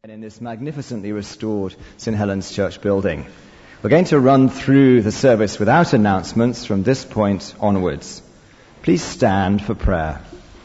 In this magnificently restored St. Helens Church building. We're going to run through the service without announcements from this point onwards. Please stand for prayer.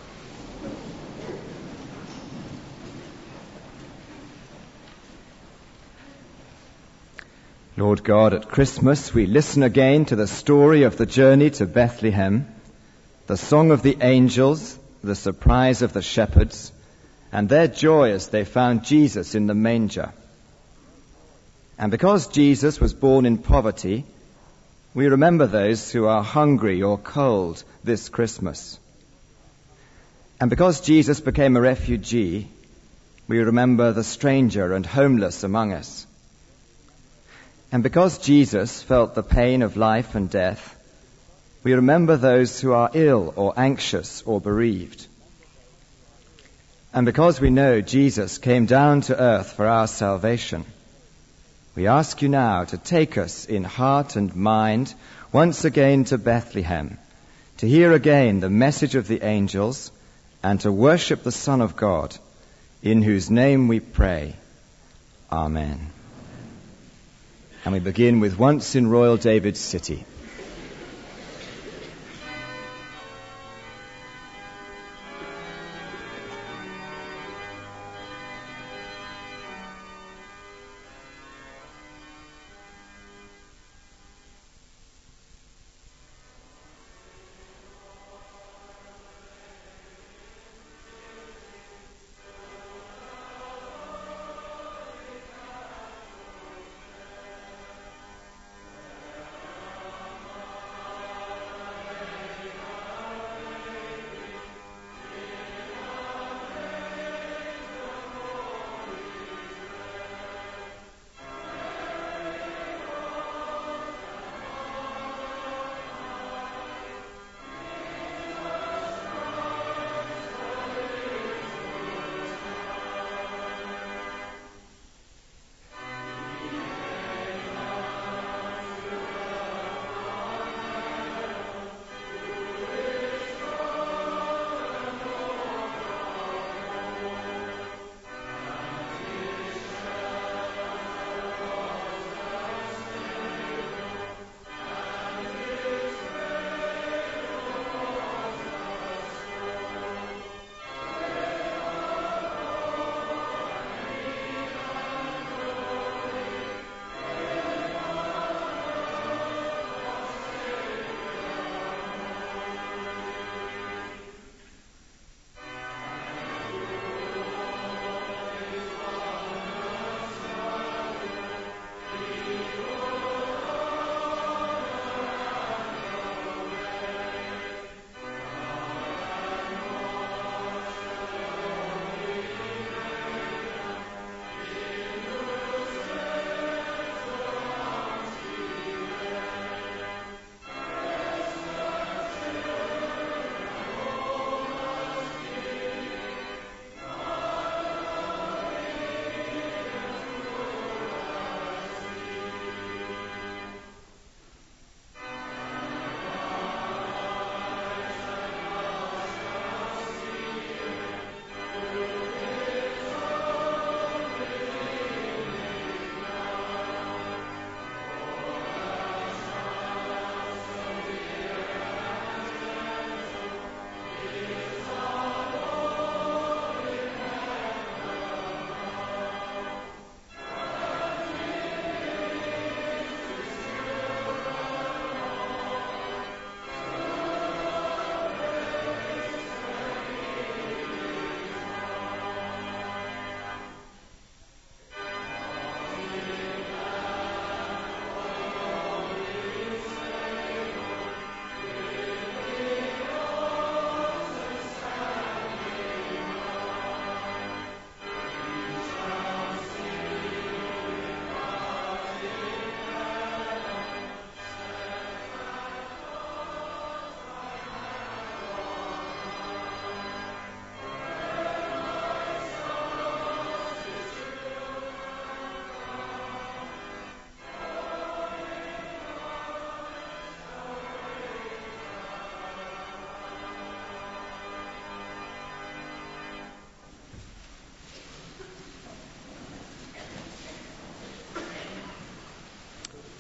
Lord God, at Christmas we listen again to the story of the journey to Bethlehem, the song of the angels, the surprise of the shepherds, and their joy as they found Jesus in the manger. And because Jesus was born in poverty, we remember those who are hungry or cold this Christmas. And because Jesus became a refugee, we remember the stranger and homeless among us. And because Jesus felt the pain of life and death, we remember those who are ill or anxious or bereaved. And because we know Jesus came down to earth for our salvation, we ask you now to take us in heart and mind once again to Bethlehem, to hear again the message of the angels, and to worship the Son of God, in whose name we pray. Amen. And we begin with Once in Royal David's City.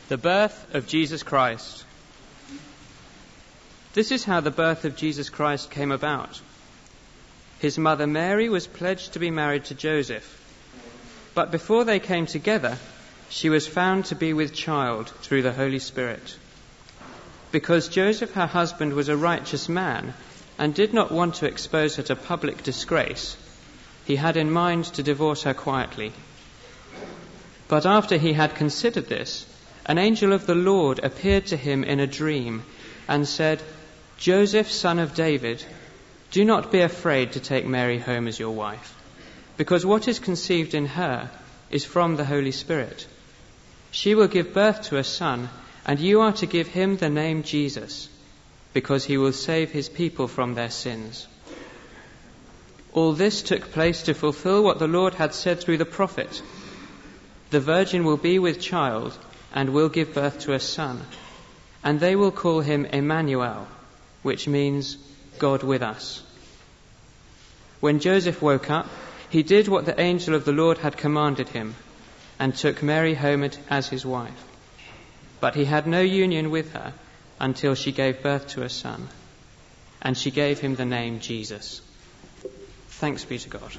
The birth of Jesus Christ. This is how the birth of Jesus Christ came about. His mother Mary was pledged to be married to Joseph, but before they came together, she was found to be with child through the Holy Spirit. Because Joseph, her husband, was a righteous man and did not want to expose her to public disgrace, he had in mind to divorce her quietly. But after he had considered this, an angel of the Lord appeared to him in a dream and said, "Joseph, son of David, do not be afraid to take Mary home as your wife, because what is conceived in her is from the Holy Spirit. She will give birth to a son, and you are to give him the name Jesus, because he will save his people from their sins." All this took place to fulfill what the Lord had said through the prophet. "The virgin will be with child and will give birth to a son, and they will call him Emmanuel," which means God with us. When Joseph woke up, he did what the angel of the Lord had commanded him and took Mary home as his wife. But he had no union with her until she gave birth to a son, and she gave him the name Jesus. Thanks be to God.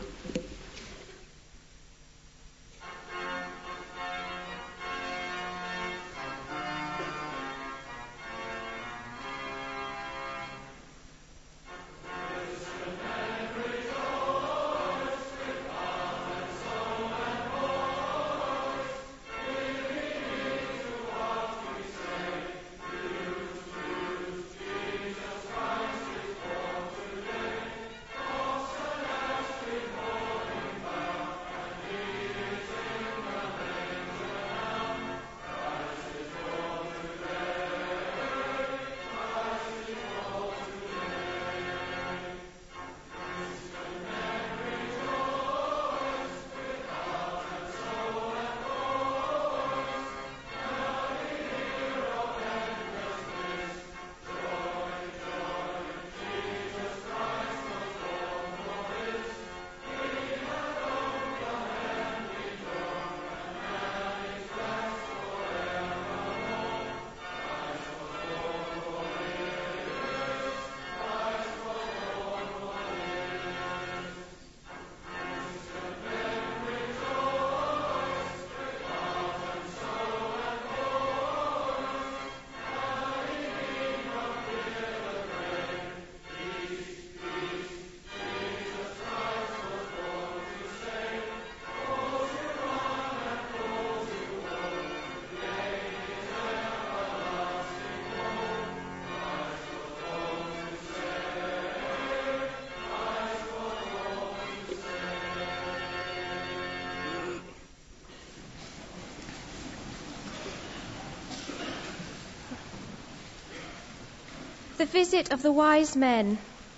The visit of the wise men.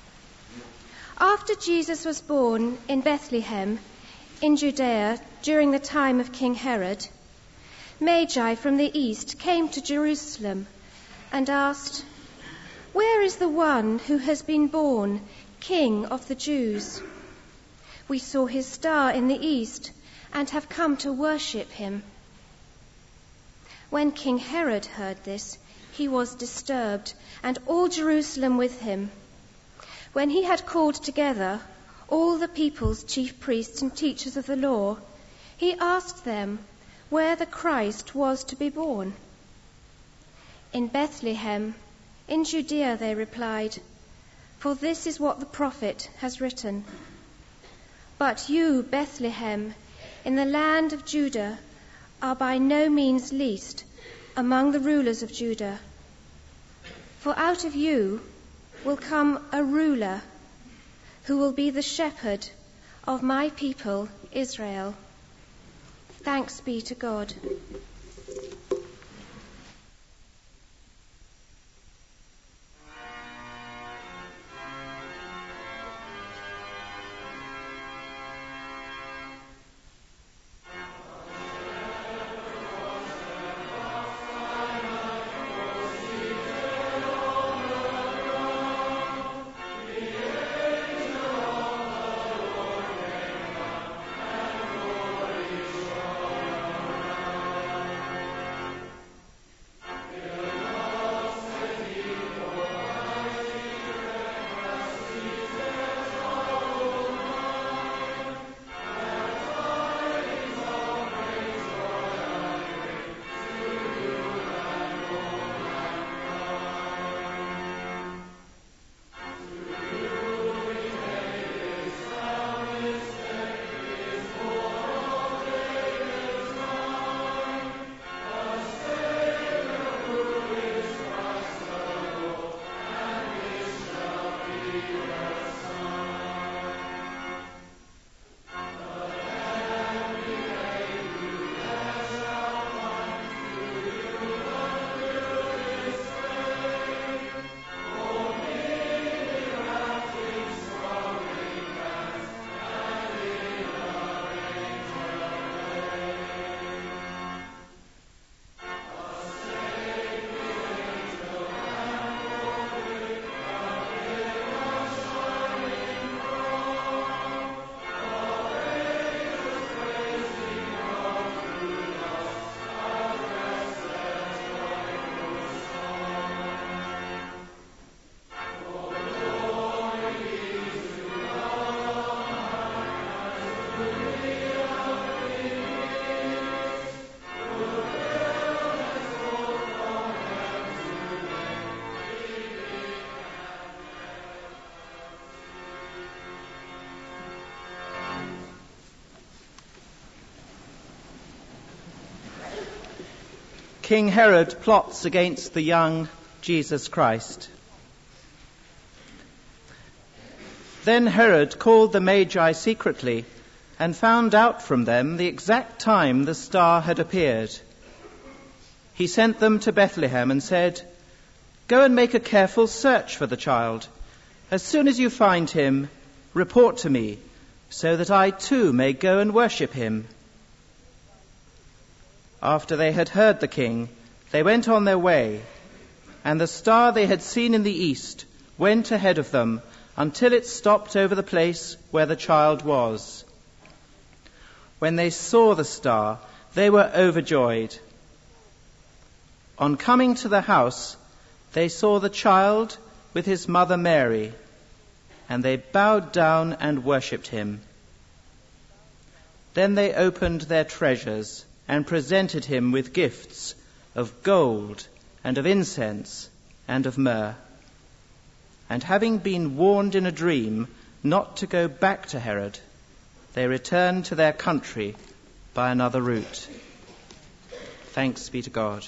After Jesus was born in Bethlehem, in Judea, during the time of King Herod, Magi from the east came to Jerusalem and asked, "Where is the one who has been born, King of the Jews? We saw his star in the east and have come to worship him." When King Herod heard this, he was disturbed, and all Jerusalem with him. When he had called together all the people's chief priests and teachers of the law, he asked them where the Christ was to be born. "In Bethlehem, in Judea," they replied, "for this is what the prophet has written. But you, Bethlehem, in the land of Judah, are by no means least among the rulers of Judah. For out of you will come a ruler who will be the shepherd of my people Israel." Thanks be to God. King Herod plots against the young Jesus Christ. Then Herod called the Magi secretly and found out from them the exact time the star had appeared. He sent them to Bethlehem and said, "Go and make a careful search for the child. As soon as you find him, report to me, so that I too may go and worship him." After they had heard the king, they went on their way, and the star they had seen in the east went ahead of them until it stopped over the place where the child was. When they saw the star, they were overjoyed. On coming to the house, they saw the child with his mother Mary, and they bowed down and worshipped him. Then they opened their treasures and presented him with gifts of gold and of incense and of myrrh. And having been warned in a dream not to go back to Herod, they returned to their country by another route. Thanks be to God.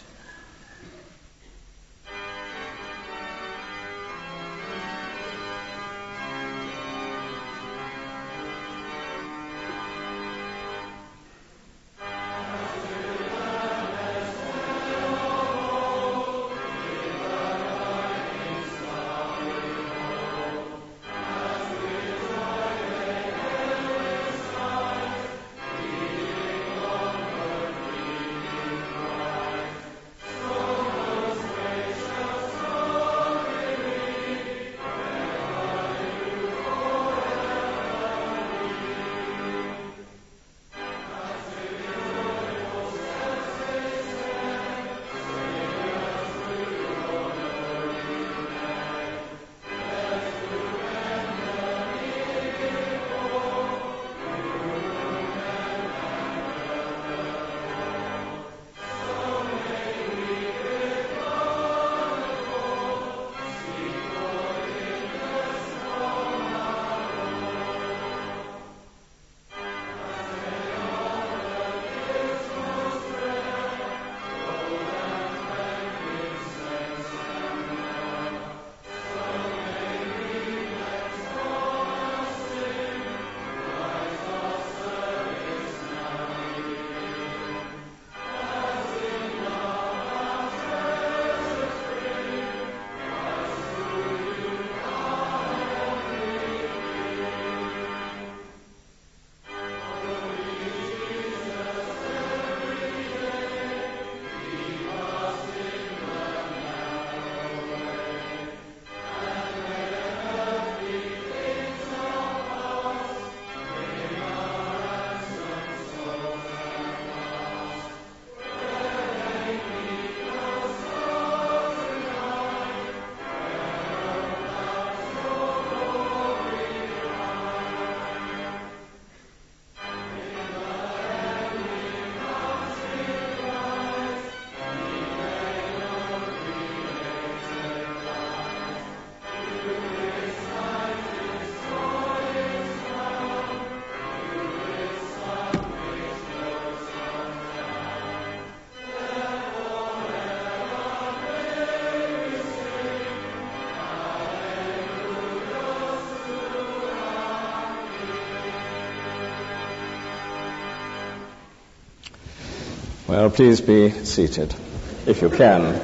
Well, please be seated, if you can.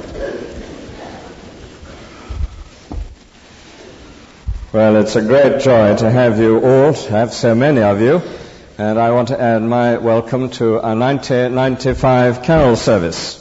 Well, it's a great joy to have you all, to have so many of you, and I want to add my welcome to our 1995 carol service.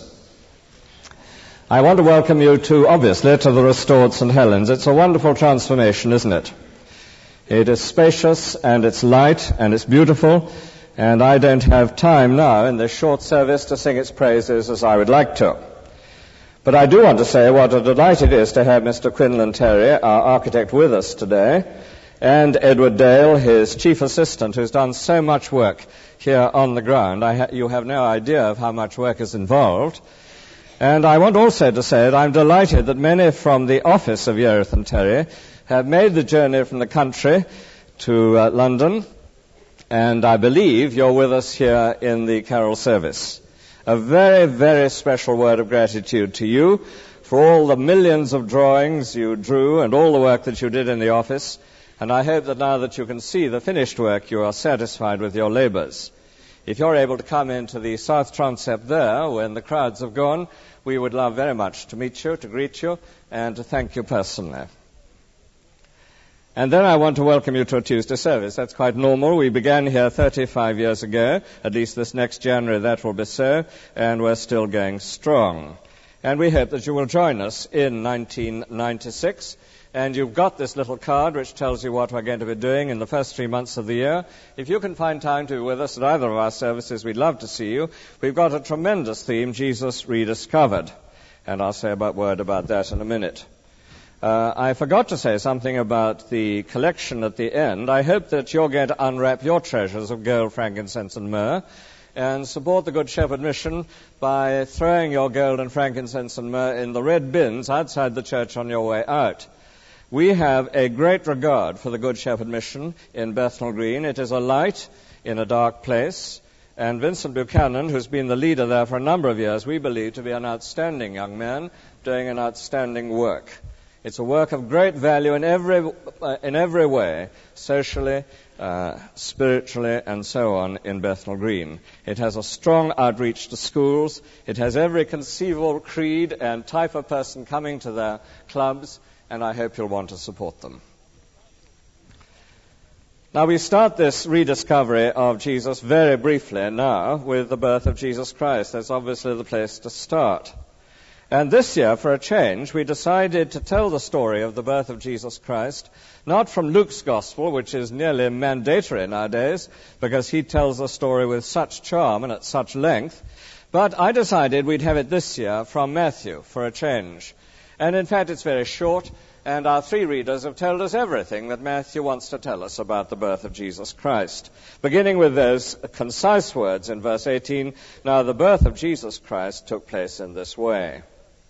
I want to welcome you to, obviously, to the restored St. Helens. It's a wonderful transformation, isn't it? It is spacious, and it's light, and it's beautiful, and I don't have time now in this short service to sing its praises as I would like to. But I do want to say what a delight it is to have Mr. Quinlan Terry, our architect, with us today, and Edward Dale, his chief assistant, who's done so much work here on the ground. You have no idea of how much work is involved. And I want also to say that I'm delighted that many from the office of Yereth and Terry have made the journey from the country to London, and I believe you're with us here in the carol service. a very, very special word of gratitude to you for all the millions of drawings you drew and all the work that you did in the office. And I hope that now that you can see the finished work, you are satisfied with your labors. If you're able to come into the south transept there when the crowds have gone, we would love very much to meet you, to greet you, and to thank you personally. And then I want to welcome you to a Tuesday service. That's quite normal. We began here 35 years ago. At least this next January that will be so, and we're still going strong. And we hope that you will join us in 1996. And you've got this little card which tells you what we're going to be doing in the first 3 months of the year. If you can find time to be with us at either of our services, we'd love to see you. We've got a tremendous theme, Jesus Rediscovered. And I'll say a word about that in a minute. I forgot to say something about the collection at the end. I hope that you're going to unwrap your treasures of gold, frankincense, and myrrh and support the Good Shepherd mission by throwing your gold and frankincense and myrrh in the red bins outside the church on your way out. We have a great regard for the Good Shepherd mission in Bethnal Green. It is a light in a dark place. And Vincent Buchanan, who's been the leader there for a number of years, we believe to be an outstanding young man doing an outstanding work. It's a work of great value in every way, socially, spiritually, and so on in Bethnal Green. It has a strong outreach to schools. It has every conceivable creed and type of person coming to their clubs, and I hope you'll want to support them. Now, we start this rediscovery of Jesus very briefly now with the birth of Jesus Christ. That's obviously the place to start. And this year, for a change, we decided to tell the story of the birth of Jesus Christ, not from Luke's Gospel, which is nearly mandatory nowadays, because he tells the story with such charm and at such length, but I decided we'd have it this year from Matthew for a change. And in fact, it's very short, and our three readers have told us everything that Matthew wants to tell us about the birth of Jesus Christ. Beginning with those concise words in verse 18, "Now the birth of Jesus Christ took place in this way."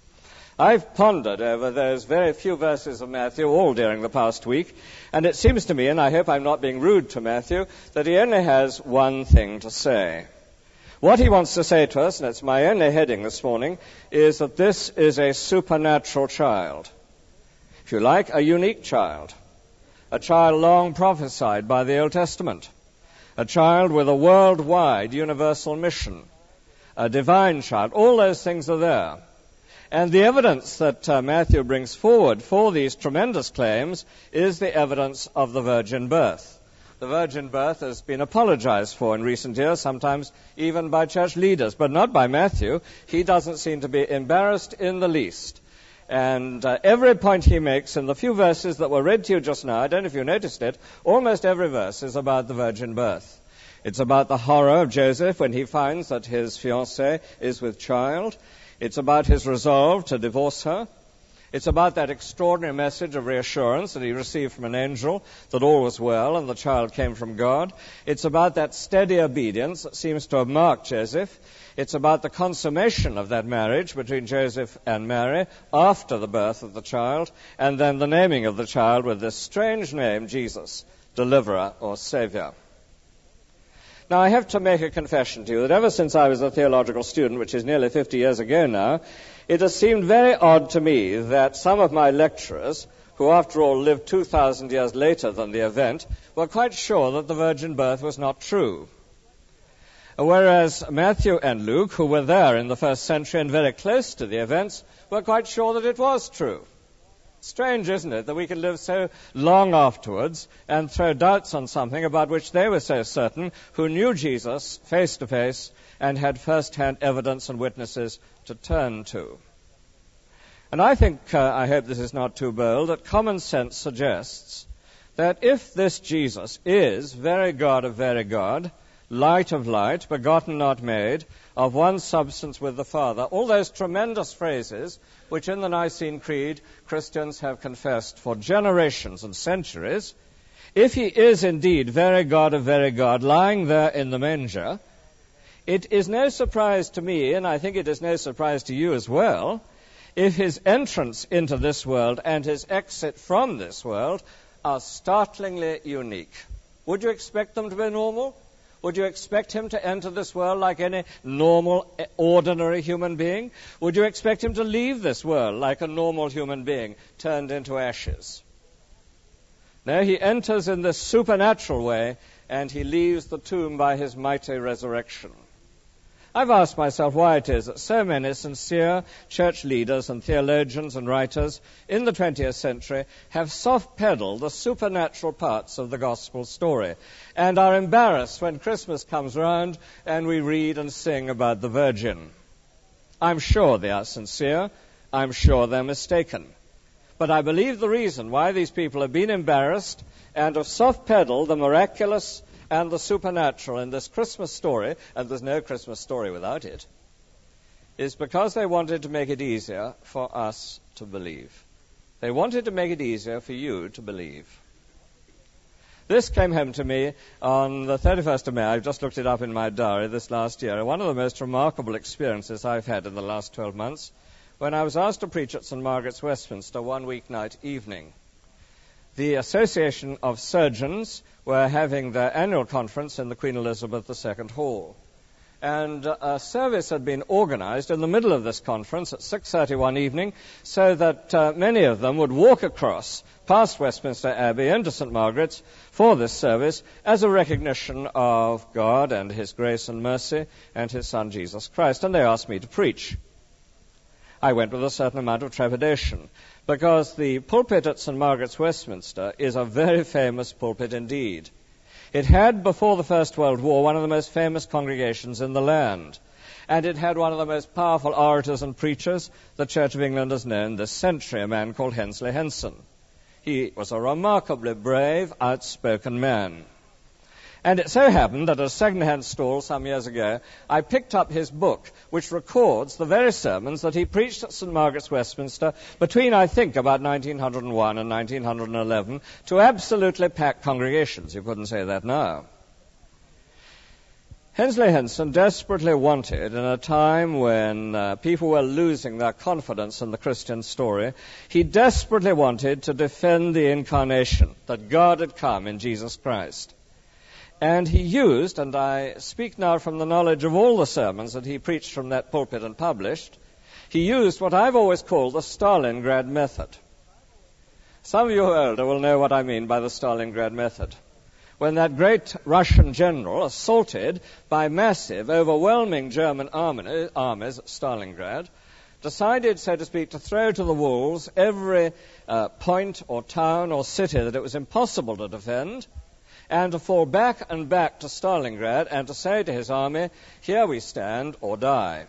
I've pondered over those very few verses of Matthew all during the past week, and it seems to me, and I hope I'm not being rude to Matthew, that he only has one thing to say. What he wants to say to us, and it's my only heading this morning, is that this is a supernatural child. If you like, a unique child. A child long prophesied by the Old Testament. A child with a worldwide universal mission. A divine child. All those things are there. And the evidence that Matthew brings forward for these tremendous claims is the evidence of the virgin birth. The virgin birth has been apologized for in recent years, sometimes even by church leaders, but not by Matthew. He doesn't seem to be embarrassed in the least. And every point he makes in the few verses that were read to you just now, I don't know if you noticed it, almost every verse is about the virgin birth. It's about the horror of Joseph when he finds that his fiancée is with child. It's about his resolve to divorce her. It's about that extraordinary message of reassurance that he received from an angel that all was well and the child came from God. It's about that steady obedience that seems to have marked Joseph. It's about the consummation of that marriage between Joseph and Mary after the birth of the child, and then the naming of the child with this strange name, Jesus, Deliverer or Savior. Now, I have to make a confession to you that ever since I was a theological student, which is nearly 50 years ago now, it has seemed very odd to me that some of my lecturers, who after all lived 2,000 years later than the event, were quite sure that the virgin birth was not true. Whereas Matthew and Luke, who were there in the first century and very close to the events, were quite sure that it was true. Strange, isn't it, that we can live so long afterwards and throw doubts on something about which they were so certain, who knew Jesus face to face and had first-hand evidence and witnesses to turn to. And I think, I hope this is not too bold, that common sense suggests that if this Jesus is very God of very God, light of light, begotten not made, of one substance with the Father, all those tremendous phrases which in the Nicene Creed Christians have confessed for generations and centuries, if he is indeed very God of very God, lying there in the manger, it is no surprise to me, and I think it is no surprise to you as well, if his entrance into this world and his exit from this world are startlingly unique. Would you expect them to be normal? Would you expect him to enter this world like any normal, ordinary human being? Would you expect him to leave this world like a normal human being, turned into ashes? No, he enters in this supernatural way, and he leaves the tomb by his mighty resurrection. I've asked myself why it is that so many sincere church leaders and theologians and writers in the 20th century have soft-pedaled the supernatural parts of the gospel story and are embarrassed when Christmas comes round and we read and sing about the Virgin. I'm sure they are sincere. I'm sure they're mistaken. But I believe the reason why these people have been embarrassed and have soft-pedaled the miraculous and the supernatural in this Christmas story, and there's no Christmas story without it, is because they wanted to make it easier for us to believe. They wanted to make it easier for you to believe. This came home to me on the 31st of May. I've just looked it up in my diary this last year. One of the most remarkable experiences I've had in the last 12 months, when I was asked to preach at St. Margaret's, Westminster, one weeknight evening. The Association of Surgeons were having their annual conference in the Queen Elizabeth II Hall. And a service had been organized in the middle of this conference at 6:30 one evening so that many of them would walk across past Westminster Abbey into St. Margaret's for this service as a recognition of God and his grace and mercy and his Son Jesus Christ. And they asked me to preach. I went with a certain amount of trepidation, because the pulpit at St. Margaret's, Westminster, is a very famous pulpit indeed. It had, before the First World War, one of the most famous congregations in the land, and it had one of the most powerful orators and preachers the Church of England has known this century, a man called Hensleigh Henson. He was a remarkably brave, outspoken man. And it so happened that at a second-hand stall some years ago, I picked up his book, which records the very sermons that he preached at St. Margaret's, Westminster, between, I think, about 1901 and 1911, to absolutely packed congregations. You couldn't say that now. Hensleigh Henson desperately wanted, in a time when people were losing their confidence in the Christian story, he desperately wanted to defend the incarnation, that God had come in Jesus Christ. And he used, and I speak now from the knowledge of all the sermons that he preached from that pulpit and published, he used what I've always called the Stalingrad method. Some of you who are older will know what I mean by the Stalingrad method. When that great Russian general, assaulted by massive, overwhelming German armies at Stalingrad, decided, so to speak, to throw to the wolves every point or town or city that it was impossible to defend, and to fall back and back to Stalingrad and to say to his army, here we stand or die.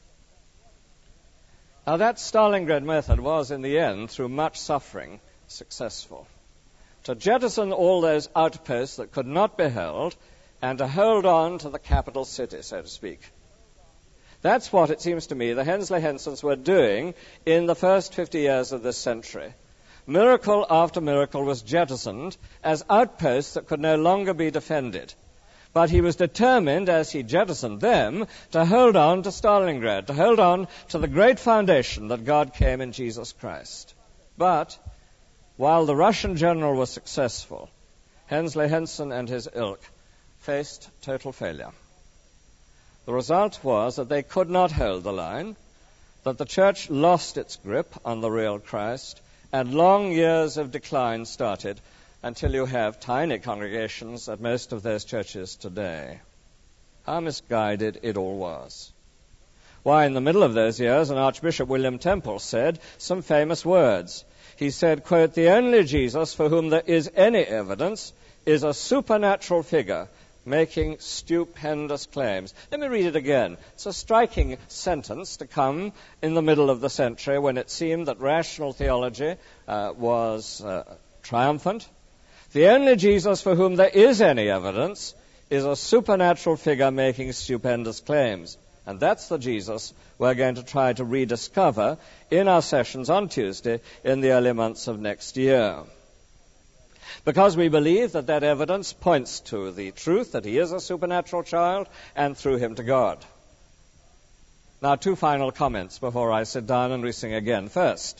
Now that Stalingrad method was, in the end, through much suffering, successful. To jettison all those outposts that could not be held and to hold on to the capital city, so to speak. That's what, it seems to me, the Hensleigh Hensons were doing in the first 50 years of this century. Miracle after miracle was jettisoned as outposts that could no longer be defended. But he was determined, as he jettisoned them, to hold on to Stalingrad, to hold on to the great foundation that God came in Jesus Christ. But while the Russian general was successful, Hensleigh Henson and his ilk faced total failure. The result was that they could not hold the line, that the church lost its grip on the real Christ, and long years of decline started until you have tiny congregations at most of those churches today. How misguided it all was. Why, in the middle of those years, an Archbishop William Temple said some famous words. He said, quote, "The only Jesus for whom there is any evidence is a supernatural figure making stupendous claims." Let me read it again. It's a striking sentence to come in the middle of the century when it seemed that rational theology was triumphant. The only Jesus for whom there is any evidence is a supernatural figure making stupendous claims. And that's the Jesus we're going to try to rediscover in our sessions on Tuesday in the early months of next year. Because we believe that that evidence points to the truth that he is a supernatural child and through him to God. Now, two final comments before I sit down and we sing again. First,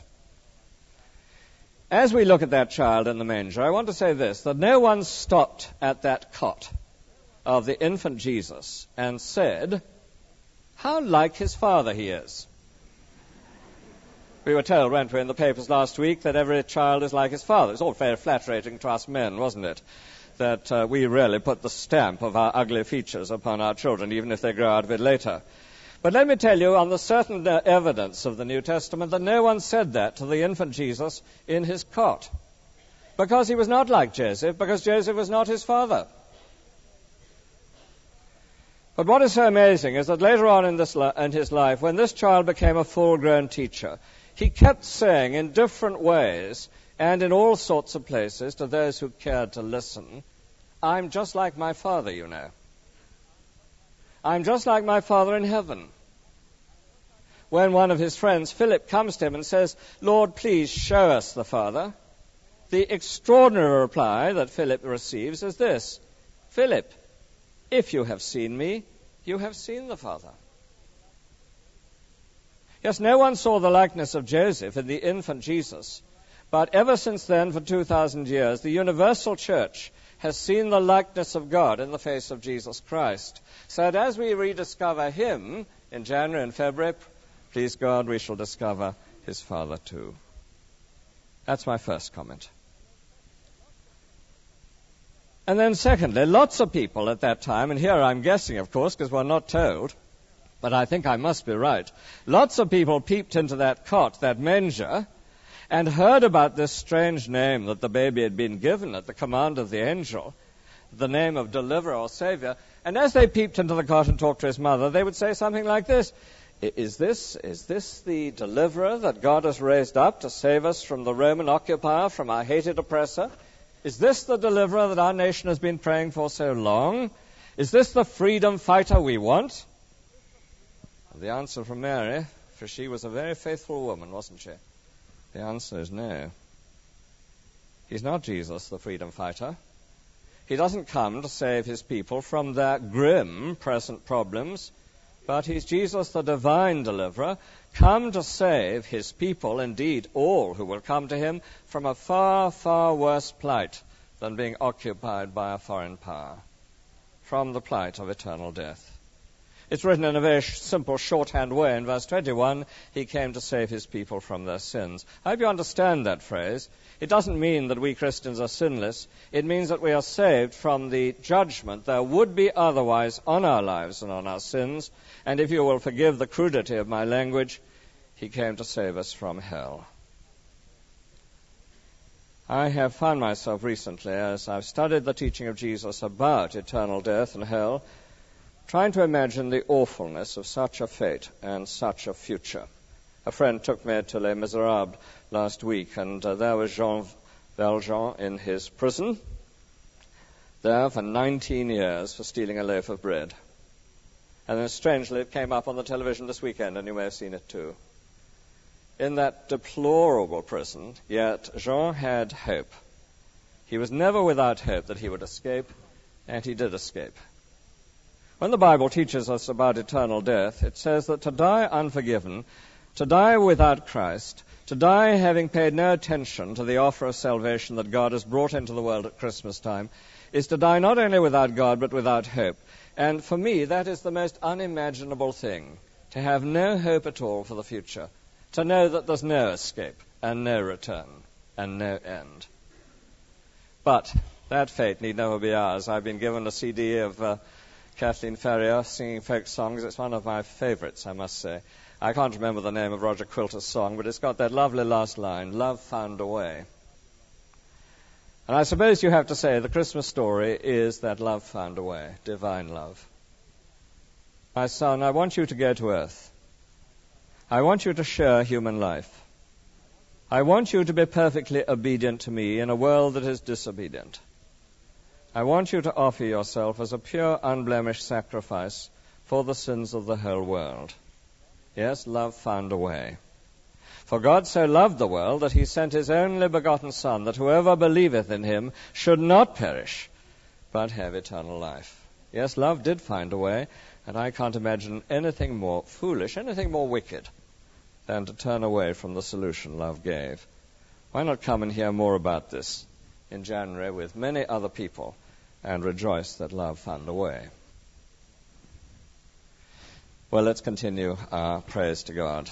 as we look at that child in the manger, I want to say this, that no one stopped at that cot. of the infant Jesus and said, "How like his father he is." We were told, weren't we, in the papers last week that every child is like his father. It's all very flattering to us men, wasn't it? That we really put the stamp of our ugly features upon our children, even if they grow out of it later. But let me tell you, on the certain evidence of the New Testament, that no one said that to the infant Jesus in his cot. Because he was not like Joseph, because Joseph was not his father. But what is so amazing is that later on in his life, when this child became a full-grown teacher, he kept saying in different ways and in all sorts of places to those who cared to listen, "I'm just like my father, you know. I'm just like my father in heaven." When one of his friends, Philip, comes to him and says, "Lord, please show us the Father," the extraordinary reply that Philip receives is this: "Philip, if you have seen me, you have seen the Father." Yes, no one saw the likeness of Joseph in the infant Jesus, but ever since then, for 2,000 years, the universal church has seen the likeness of God in the face of Jesus Christ. So that as we rediscover him in January and February, please God, we shall discover his Father too. That's my first comment. And then secondly, lots of people at that time, and here I'm guessing, of course, because we're not told, but I think I must be right, lots of people peeped into that cot, that manger, and heard about this strange name that the baby had been given at the command of the angel, the name of Deliverer or Savior. And as they peeped into the cot and talked to his mother, they would say something like this: Is this the Deliverer that God has raised up to save us from the Roman occupier, from our hated oppressor? Is this the Deliverer that our nation has been praying for so long? Is this the freedom fighter we want? And the answer from Mary, for she was a very faithful woman, wasn't she? The answer is no. He's not Jesus, the freedom fighter. He doesn't come to save his people from their grim present problems, but he's Jesus, the divine deliverer, come to save his people, indeed all who will come to him, from a far, far worse plight than being occupied by a foreign power, from the plight of eternal death. It's written in a very simple shorthand way in verse 21, he came to save his people from their sins. I hope you understand that phrase. It doesn't mean that we Christians are sinless. It means that we are saved from the judgment there would be otherwise on our lives and on our sins. And if you will forgive the crudity of my language, he came to save us from hell. I have found myself recently, as I've studied the teaching of Jesus about eternal death and hell, trying to imagine the awfulness of such a fate and such a future. A friend took me to Les Miserables last week, and there was Jean Valjean in his prison, there for 19 years for stealing a loaf of bread. And then strangely it came up on the television this weekend, and you may have seen it too. In that deplorable prison, yet Jean had hope. He was never without hope that he would escape, and he did escape. When the Bible teaches us about eternal death, it says that to die unforgiven, to die without Christ, to die having paid no attention to the offer of salvation that God has brought into the world at Christmas time, is to die not only without God, but without hope. And for me, that is the most unimaginable thing, to have no hope at all for the future, to know that there's no escape and no return and no end. But that fate need never be ours. I've been given a CD of Kathleen Ferrier singing folk songs. It's one of my favorites, I must say. I can't remember the name of Roger Quilter's song, but it's got that lovely last line, "Love found a way." And I suppose you have to say the Christmas story is that love found a way, divine love. My son, I want you to go to earth. I want you to share human life. I want you to be perfectly obedient to me in a world that is disobedient. I want you to offer yourself as a pure, unblemished sacrifice for the sins of the whole world. Yes, love found a way. For God so loved the world that he sent his only begotten Son, that whoever believeth in him should not perish, but have eternal life. Yes, love did find a way, and I can't imagine anything more foolish, anything more wicked, than to turn away from the solution love gave. Why not come and hear more about this in January with many other people and rejoice that love found a way. Well, let's continue our praise to God.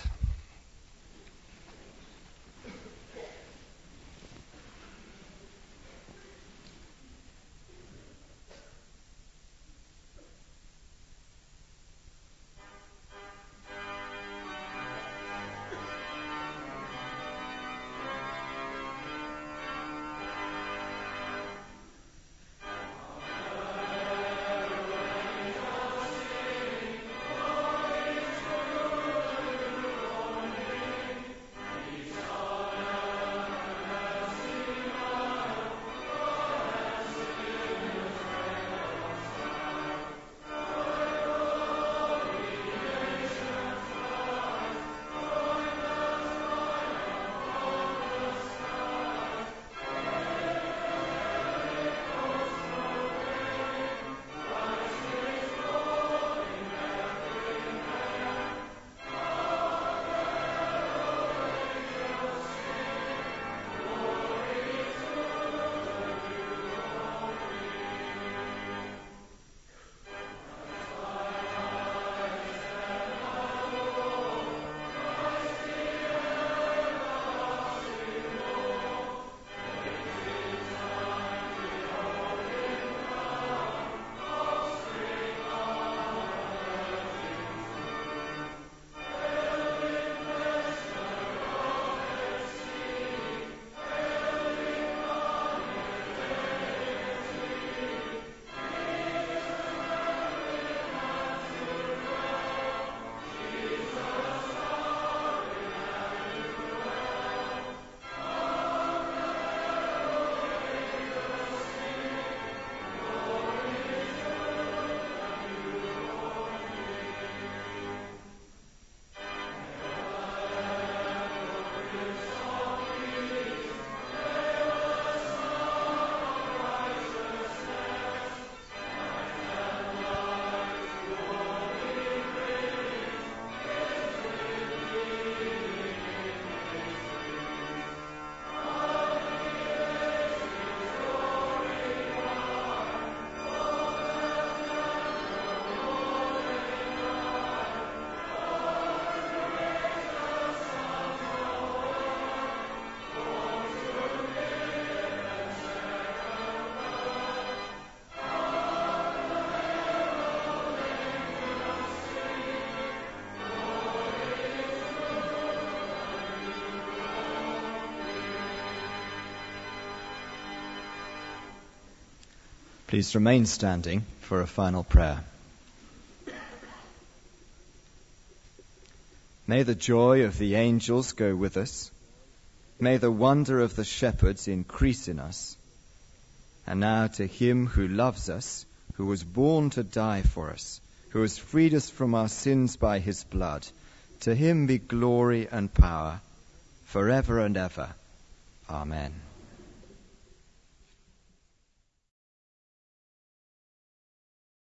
Please remain standing for a final prayer. May the joy of the angels go with us. May the wonder of the shepherds increase in us. And now to him who loves us, who was born to die for us, who has freed us from our sins by his blood, to him be glory and power forever and ever. Amen.